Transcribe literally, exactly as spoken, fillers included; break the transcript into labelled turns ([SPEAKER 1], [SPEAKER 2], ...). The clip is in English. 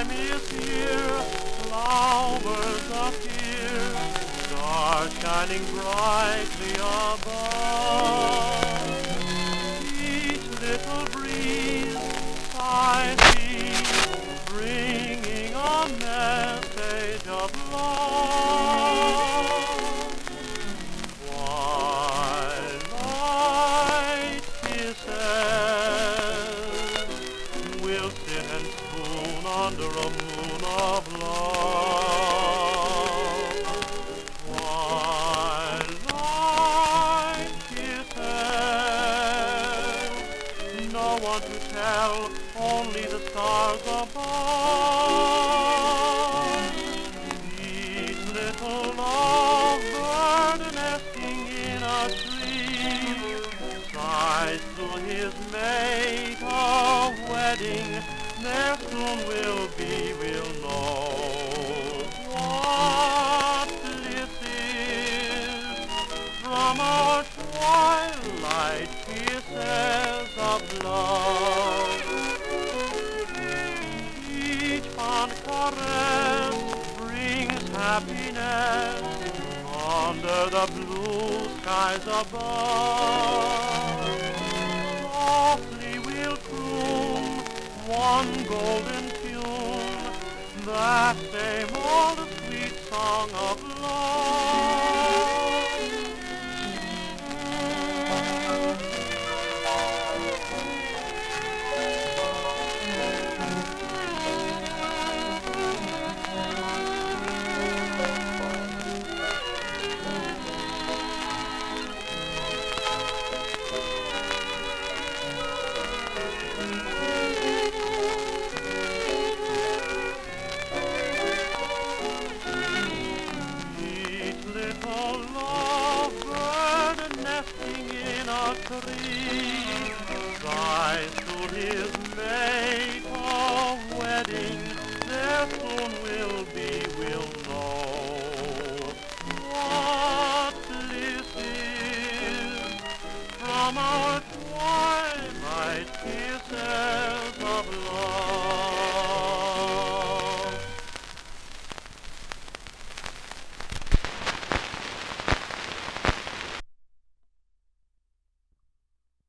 [SPEAKER 1] time is here, flowers appear, stars shining brightly above. Each little breeze sighing, bringing a message of love. Twilight kisses will sit and spoon under a moon of love. Twilight kisses, no one to tell, only the stars above. Each little lovebird nesting in a tree sighs to his mate of wedding. There soon will be, we'll know what bliss is from our twilight kisses of love. Each fond caress brings happiness under the blue skies above. Softly we'll croon one golden tune, that same old sweet song of love. Tree sighs to his mate of wedding. Their